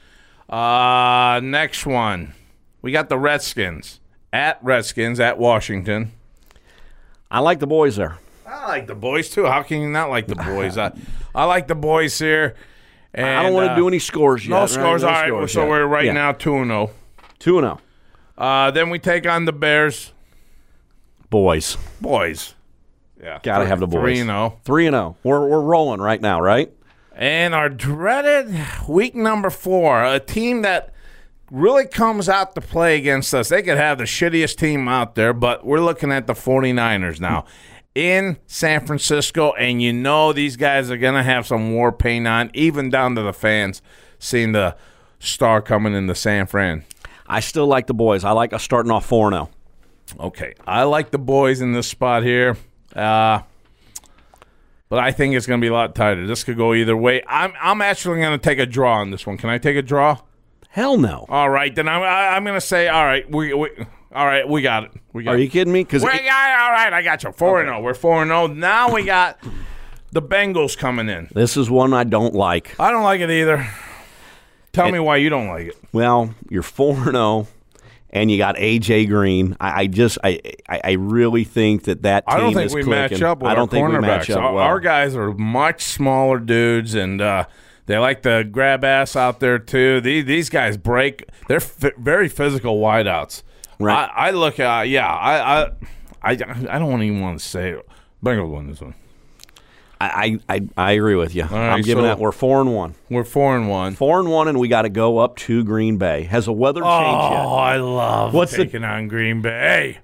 Next one. We got the Redskins at Washington. I like the boys there. I like the boys, too. How can you not like the boys? I like the boys here. And, I don't want to do any scores yet. No scores. Right? All right, scores so yet. we're now 2-0. 2-0. Then we take on the Bears. Boys. Yeah. Got to have the boys. 3-0. 3-0. We're rolling right now, right? And our dreaded week number 4, a team that really comes out to play against us. They could have the shittiest team out there, but we're looking at the 49ers now in San Francisco, and you know these guys are going to have some war paint on, even down to the fans, seeing the star coming into San Fran. I still like the boys. I like us starting off 4-0. Okay, I like the boys in this spot here, but I think it's going to be a lot tighter. This could go either way. I'm actually going to take a draw on this one. Can I take a draw? Hell no. All right, then I'm going to say, all right, we got it. Are you kidding me? All right, I got you. 4-0. Okay. We're 4-0. Now we got the Bengals coming in. This is one I don't like. I don't like it either. Tell me why you don't like it. Well, you're 4-0. And you got A.J. Green. I really think that team is clicking. I don't think we match up with our cornerbacks. Our guys are much smaller dudes, and they like to grab ass out there too. These guys break. They're very physical wideouts. Right. I look at I don't even want to say it. Bengals win this one. I agree with you. Right, I'm giving that. We're 4-1. We're 4-1. 4-1, and we got to go up to Green Bay. Has the weather changed yet? Oh, I love taking on Green Bay. Hey,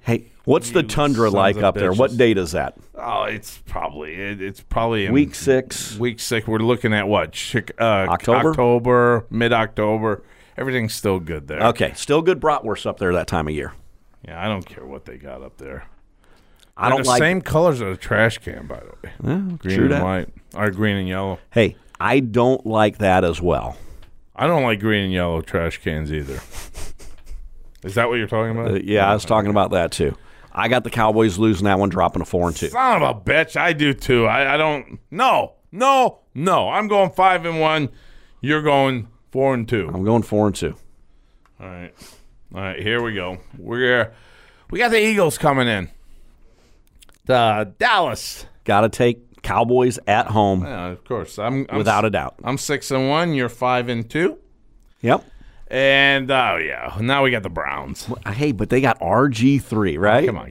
What's the tundra like up there? What date is that? Oh, it's probably in Week 6. Week 6. We're looking at what? October? October, mid-October. Everything's still good there. Okay, still good bratwurst up there that time of year. Yeah, I don't care what they got up there. I don't the like same colors as a trash can, by the way. Yeah, Green true and that. white, or green and yellow. Hey, I don't like that as well. I don't like green and yellow trash cans either. Is that what you're talking about? Yeah, I was talking about that too. I got the Cowboys losing that one, dropping to 4-2. Son of a bitch, I do too. I don't. No. I'm going 5-1. You're going 4-2. I'm going 4-2. All right. Here we go. We got the Eagles coming in. The Dallas. Got to take Cowboys at home. Yeah, of course. I'm without a doubt. I'm 6-1. You're 5-2. Yep. And now we got the Browns. Hey, but they got RG3, right? Come on.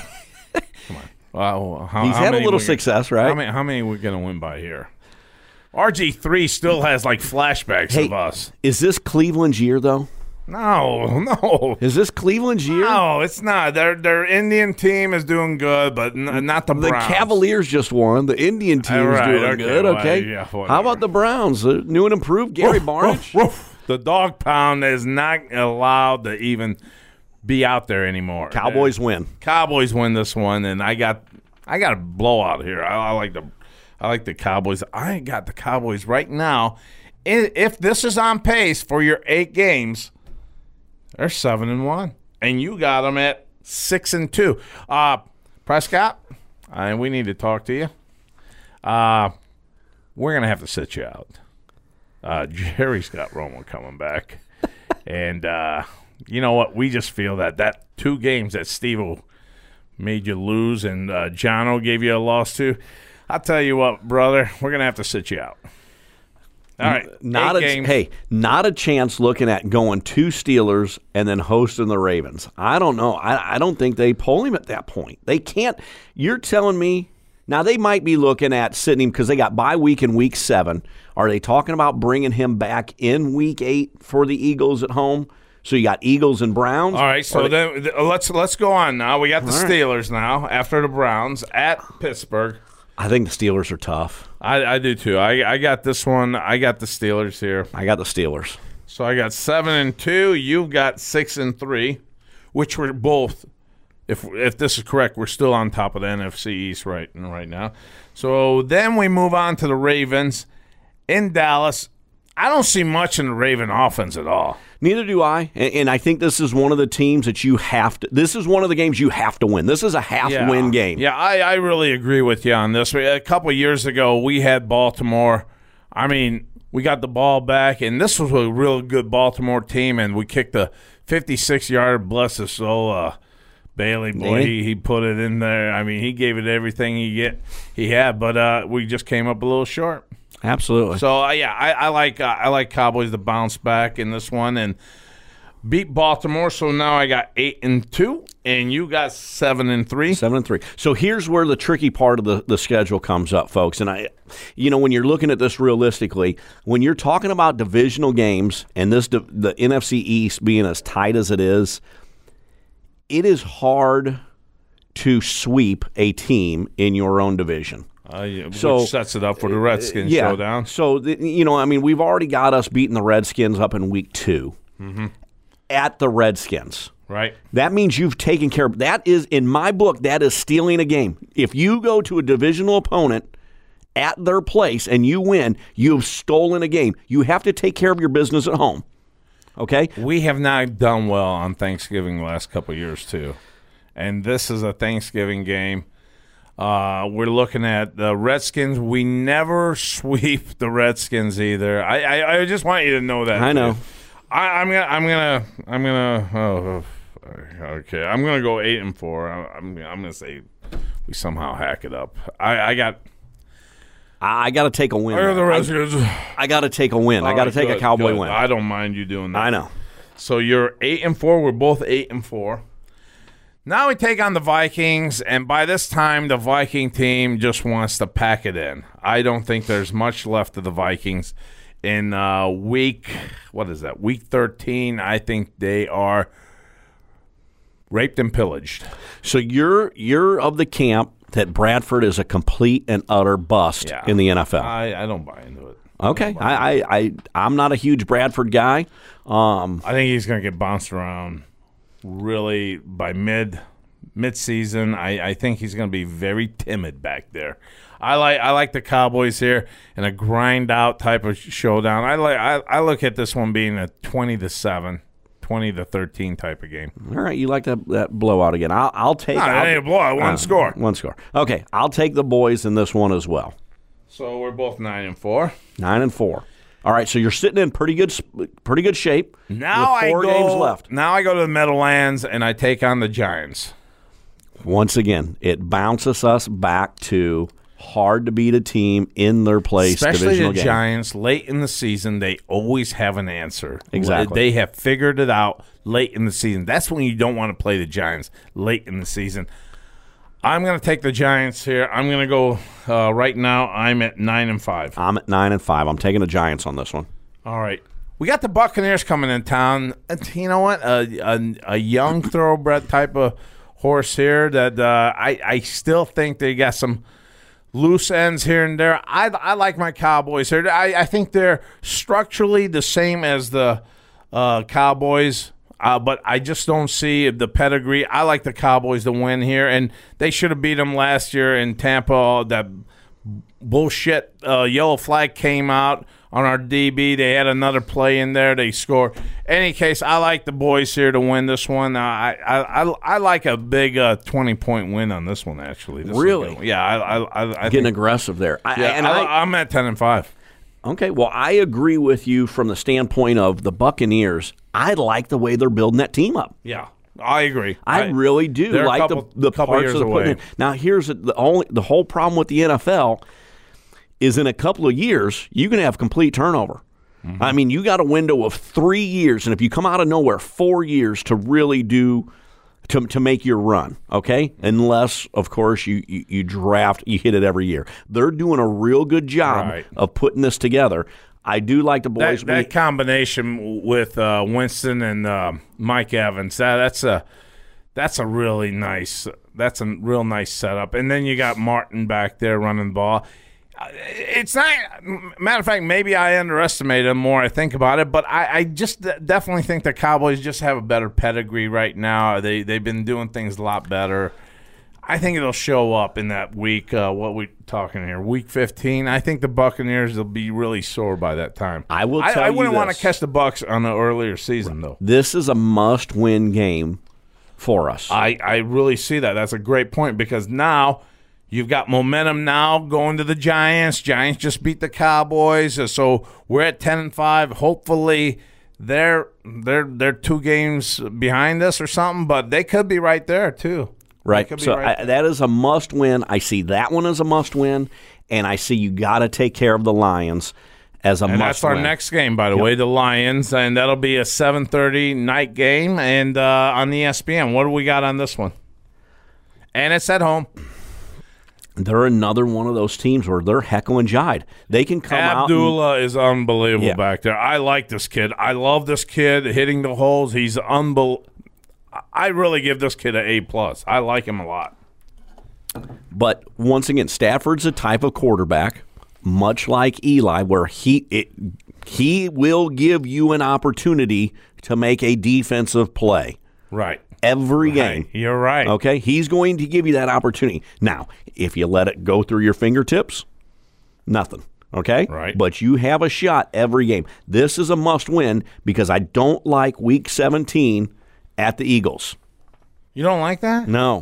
Well, He's had a little success, right? How many are we going to win by here? RG3 still has like flashbacks of us. Is this Cleveland's year though? No. Is this Cleveland's year? No, it's not. Their Indian team is doing good, but not the Browns. The Cavaliers just won. The Indian team is doing good. Okay. Yeah, how about the Browns? New and improved Gary Barnidge. The dog pound is not allowed to even be out there anymore. Cowboys win. Cowboys win this one, and I got a blowout here. I like the Cowboys. I got the Cowboys right now. If this is on pace for your 8 games, they're 7-1, and you got them at 6-2. Prescott, we need to talk to you. We're gonna have to sit you out. Jerry Scott Romo coming back, and you know what? We just feel that 2 games that Steve made you lose and Jono gave you a loss to. I'll tell you what, brother, we're gonna have to sit you out. All right, not a chance looking at going 2 Steelers and then hosting the Ravens. I don't know. I don't think they pull him at that point. They can't. You're telling me now they might be looking at sitting him because they got bye week in week 7. Are they talking about bringing him back in week 8 for the Eagles at home? So you got Eagles and Browns. All right, so then let's go on now. We got the Steelers now after the Browns at Pittsburgh. I think the Steelers are tough. I do too. I got this one. I got the Steelers here. I got the Steelers. So I got 7-2. You've got 6-3, which we're both. If this is correct, we're still on top of the NFC East right now. So then we move on to the Ravens in Dallas. I don't see much in the Raven offense at all. Neither do I, and I think this is one of the teams that you have to – this is one of the games you have to win. This is a half-win game. Yeah, I really agree with you on this. A couple of years ago, we had Baltimore. I mean, we got the ball back, and this was a real good Baltimore team, and we kicked a 56-yarder, bless his soul, Bailey. Boy, he put it in there. I mean, he gave it everything he had, but we just came up a little short. Absolutely. So I like Cowboys to bounce back in this one and beat Baltimore. So now I got 8-2, and you got 7-3. 7-3. So here's where the tricky part of the schedule comes up, folks. And when you're looking at this realistically, when you're talking about divisional games and the NFC East being as tight as it is hard to sweep a team in your own division. Which sets it up for the Redskins showdown. So, we've already got us beating the Redskins up in week 2 at the Redskins. Right. That means you've taken care of – that is, in my book, that is stealing a game. If you go to a divisional opponent at their place and you win, you've stolen a game. You have to take care of your business at home. Okay? We have not done well on Thanksgiving the last couple of years, too. And this is a Thanksgiving game. We're looking at the Redskins. We never sweep the Redskins either. I just want you to know that. I know. I'm gonna go 8-4. I'm gonna say we somehow hack it up. I got to take a win. The Redskins. I got to take a win. I got to take a Cowboy win. I don't mind you doing that. I know. So you're 8-4. We're both 8-4. Now we take on the Vikings, and by this time, the Viking team just wants to pack it in. I don't think there's much left of the Vikings in week 13. I think they are raped and pillaged. So you're of the camp that Bradford is a complete and utter bust in the NFL. I don't buy into it. Okay, I'm not a huge Bradford guy. I think he's going to get bounced around really by mid-season. I think he's going to be very timid back there. I like the Cowboys here in a grind out type of showdown. I look at this one being a 20-7, 20-13 type of game. All right, you like that blowout again? I'll take. No, it ain't a blowout. One score. One score. Okay, I'll take the boys in this one as well. So we're both 9-4. 9-4. All right, so you're sitting in pretty good shape. Now with four games left. Now I go to the Meadowlands and I take on the Giants. Once again, it bounces us back to hard to beat a team in their place. Especially divisional the game. Giants, late in the season, they always have an answer. Exactly. They have figured it out late in the season. That's when you don't want to play the Giants, late in the season. I'm going to take the Giants here. I'm going to go right now. I'm at 9-5. I'm at 9-5. I'm taking the Giants on this one. All right. We got the Buccaneers coming in town. You know what? A young thoroughbred type of horse here that I still think they got some loose ends here and there. I like my Cowboys here. I think they're structurally the same as the Cowboys, but I just don't see the pedigree. I like the Cowboys to win here, and they should have beat them last year in Tampa. That bullshit yellow flag came out on our DB. They had another play in there. They scored. Any case, I like the boys here to win this one. I like a big 20-point win on this one, actually. Really? Yeah. I Getting aggressive there. I'm at 10-5. Okay, well, I agree with you from the standpoint of the Buccaneers. I like the way they're building that team up. Yeah, I agree. I really do they're like the couple parts years of the away. putting in. Now, here's the whole problem with the NFL is in a couple of years, you can have complete turnover. Mm-hmm. I mean, you got a window of 3 years, and if you come out of nowhere, 4 years to really do to make your run, okay? Unless, of course, you draft, you hit it every year. They're doing a real good job of putting this together. I do like the boys. That combination with Winston and Mike Evans, that's a real nice setup. And then you got Martin back there running the ball. It's not. Matter of fact, maybe I underestimated them more. I think about it, but I just definitely think the Cowboys just have a better pedigree right now. They've been doing things a lot better. I think it'll show up in that week. What we talking here? Week 15. I think the Buccaneers will be really sore by that time. I will tell you I wouldn't this. want to catch the Bucs on the earlier season though. This is a must-win game for us. I really see that. That's a great point because now. You've got momentum now going to the Giants. Giants just beat the Cowboys, so we're at 10-5. Hopefully, they're 2 games behind us or something, but they could be right there too. Right. So that is a must-win. I see that one as a must-win, and I see you got to take care of the Lions as a must-win. That's our next game, by the way, the Lions, and that'll be a 7:30 night game, and on the ESPN. What do we got on this one? And it's at home. They're another one of those teams where they're Heckle and Jide. They can come out. Abdullah is unbelievable back there. I like this kid. I love this kid hitting the holes. He's unbelievable. I really give this kid an A+. I like him a lot. But once again, Stafford's a type of quarterback, much like Eli, where he will give you an opportunity to make a defensive play. Right. Every game. You're right. Okay? He's going to give you that opportunity. Now, if you let it go through your fingertips, nothing. Okay? Right. But you have a shot every game. This is a must-win because I don't like Week 17 at the Eagles. You don't like that? No.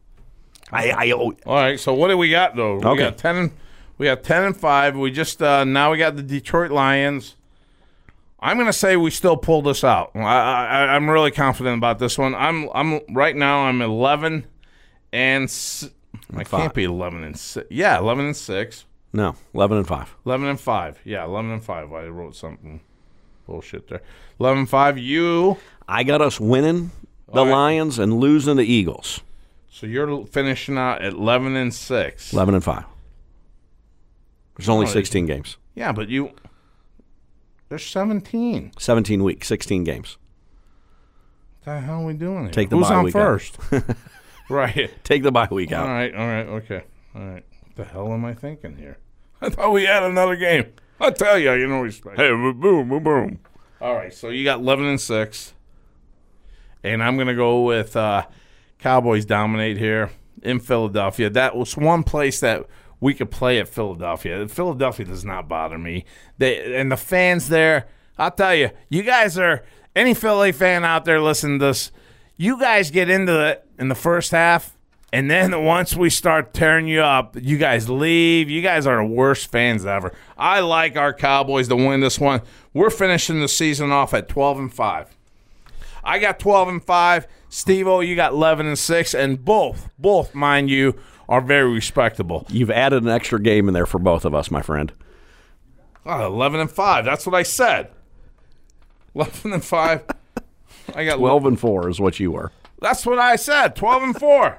All right, so what do we got, though? Okay. We got 10-5. We just now we got the Detroit Lions. I'm going to say we still pull this out. I'm really confident about this one. I'm right now. I'm 11 and I can't be 11 and 6. Yeah, 11 and 6. No, 11 and 5. 11 and 5. Yeah, 11 and 5. I wrote something bullshit there. 11 and 5. I got us winning the Lions and losing the Eagles. So you're finishing out at 11 and 6. 11 and 5. There's only 16 games. Yeah, but there's 17. 17 weeks, 16 games. What the hell are we doing here? Take the Who's bye on week first? Right. Take the bye week out. All right. Okay. All right. What the hell am I thinking here? I thought we had another game. I'll tell you, you know respect. Hey, boom. All right, so you got 11-6. And I'm going to go with Cowboys dominate here in Philadelphia. That was one place that we could play at Philadelphia. Philadelphia does not bother me. And the fans there, I'll tell you, you guys are, any Philly fan out there listening to this, you guys get into it in the first half, and then once we start tearing you up, you guys leave. You guys are the worst fans ever. I like our Cowboys to win this one. We're finishing the season off at 12-5. I got 12-5. Steve-O, you got 11-6, and both, mind you, are very respectable. You've added an extra game in there for both of us, my friend. 11-5. That's what I said. 11-5. I got 12-4 is what you were. That's what I said. 12-4.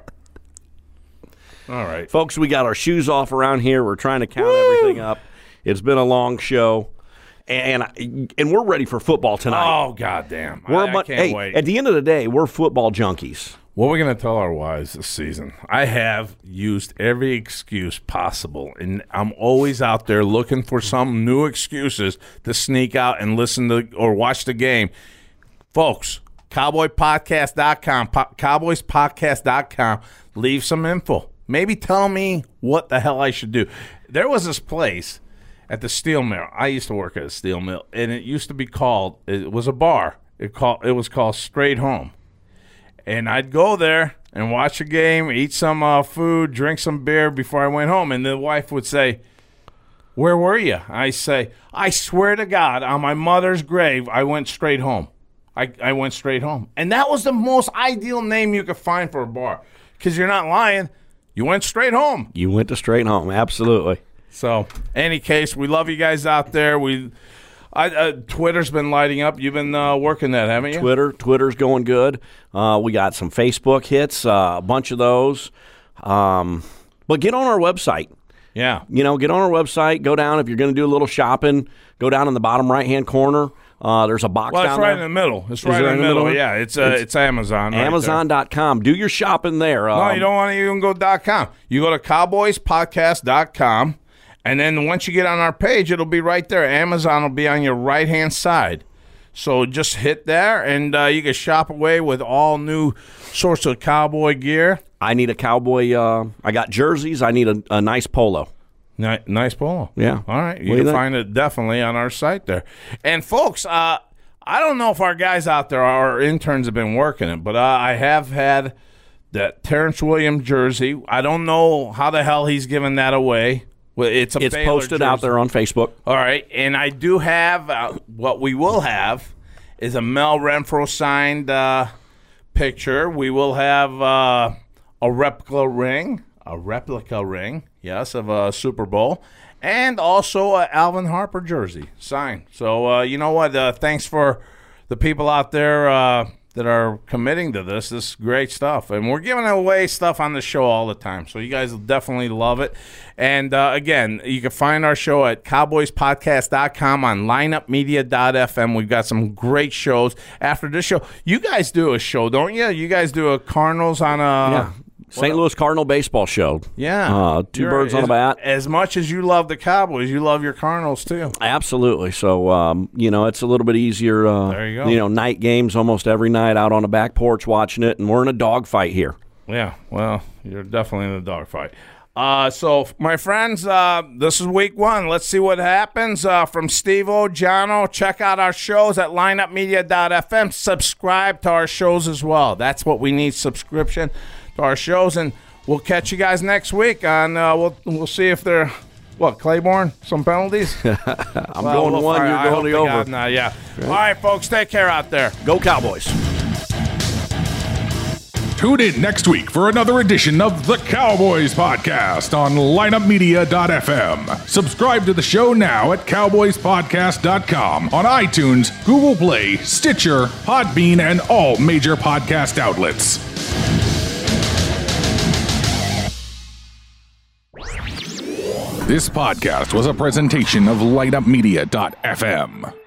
All right, folks, we got our shoes off around here. We're trying to count everything up. It's been a long show, and we're ready for football tonight. Oh, goddamn. I can't wait. At the end of the day, we're football junkies. What we're going to tell our wives this season, I have used every excuse possible, and I'm always out there looking for some new excuses to sneak out and listen to or watch the game. Folks, cowboyspodcast.com, cowboyspodcast.com, leave some info. Maybe tell me what the hell I should do. There was this place at the steel mill. I used to work at a steel mill, and it used to be called, it was a bar. It was called Straight Home. And I'd go there and watch a game, eat some food, drink some beer before I went home. And the wife would say, "Where were you?" I say, "I swear to God, on my mother's grave, I went straight home. I went straight home." And that was the most ideal name you could find for a bar, because you're not lying. You went straight home. You went to straight home, absolutely. So, any case, we love you guys out there. Twitter's been lighting up. You've been working that, haven't you? Twitter's going good. We got some Facebook hits, a bunch of those. But get on our website. Yeah. Get on our website. Go down. If you're going to do a little shopping, go down in the bottom right-hand corner. There's a box down there. Well, it's right in the middle. It's right in the middle. Yeah, it's Amazon. Amazon.com. Do your shopping there. No, you don't want to even go .com. You go to cowboyspodcast.com, and then once you get on our page, it'll be right there. Amazon will be on your right-hand side. So just hit there, and you can shop away with all new sorts of cowboy gear. I need a cowboy. I got jerseys. I need a nice polo. Nice polo. Yeah. All right. You can find it definitely on our site there. And, folks, I don't know if our guys out there, our interns, have been working it, but I have had that Terrence Williams jersey. I don't know how the hell he's giving that away. Well, it's posted jersey out there on Facebook. All right. And I do have what we will have is a Mel Renfro signed picture. We will have a replica ring. Yes, of a Super Bowl, and also an Alvin Harper jersey signed. So, you know what? Thanks for the people out there that are committing to this. This is great stuff. And we're giving away stuff on the show all the time, so you guys will definitely love it. And, again, you can find our show at cowboyspodcast.com on lineupmedia.fm. We've got some great shows. After this show, you guys do a show, don't you? You guys do a Cardinals on a... Yeah. St. Louis Cardinal baseball show. Yeah. Two birds on a bat. As much as you love the Cowboys, you love your Cardinals too. Absolutely. So, it's a little bit easier. There you go. Night games almost every night out on the back porch watching it, and we're in a dogfight here. Yeah, well, you're definitely in a dogfight. So, my friends, this is week one. Let's see what happens. From Steve-O, Jono, check out our shows at lineupmedia.fm. Subscribe to our shows as well. That's what we need, subscription to our shows, and we'll catch you guys next week on we'll see if they're Claiborne, some penalties. I'm going one, you're going the over. Yeah. All right, folks, take care out there. Go Cowboys. Tune in next week for another edition of the Cowboys Podcast on lineupmedia.fm. Subscribe to the show now at cowboyspodcast.com on iTunes, Google Play, Stitcher, Podbean, and all major podcast outlets. This podcast was a presentation of lineupmedia.fm.